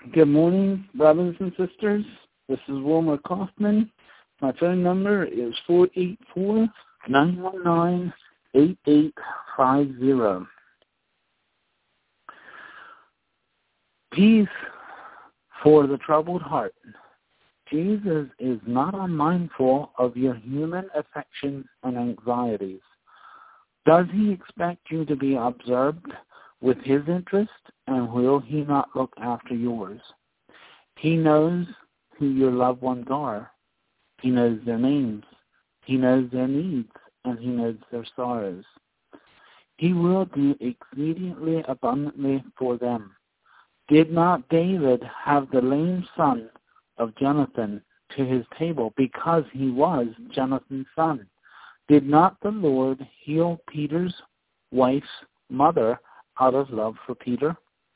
Good morning, brothers and sisters. This is Wilmer Kaufman. My phone number is 484-919-8850. Peace for the troubled heart. Jesus is not unmindful of your human affections and anxieties. Does he expect you to be absorbed with his interest, and will he not look after yours? He knows who your loved ones are. He knows their names. He knows their needs, and he knows their sorrows. He will do exceedingly abundantly for them. Did not David have the lame son of Jonathan to his table because he was Jonathan's son? Did not the Lord heal Peter's wife's mother out of love for Peter?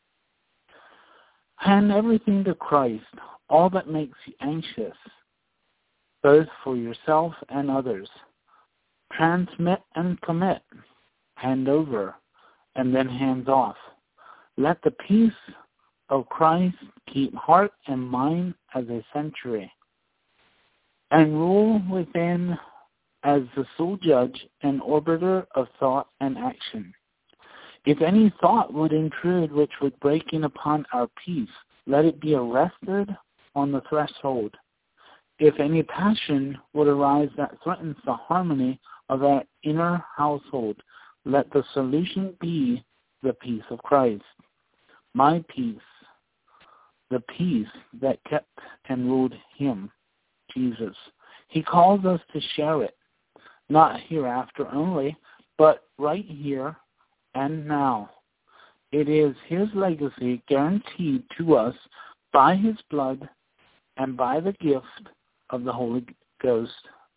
Hand everything to Christ, all that makes you anxious, both for yourself and others. Transmit and commit, hand over, and then hands off. Let the peace of Christ keep heart and mind as a sanctuary, and rule within as the sole judge and arbiter of thought and action. If any thought would intrude which would break in upon our peace, let it be arrested on the threshold. If any passion would arise that threatens the harmony of our inner household, let the solution be the peace of Christ. My peace, the peace that kept and ruled him, Jesus. He calls us to share it, not hereafter only, but right here and now. It is his legacy guaranteed to us by his blood and by the gift of the Holy Ghost.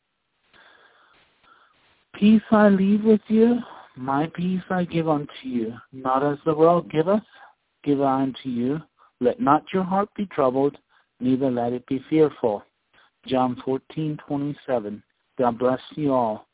Peace I leave with you, my peace I give unto you. Not as the world giveth, give I unto you. Let not your heart be troubled, neither let it be fearful. John 14:27. God bless you all.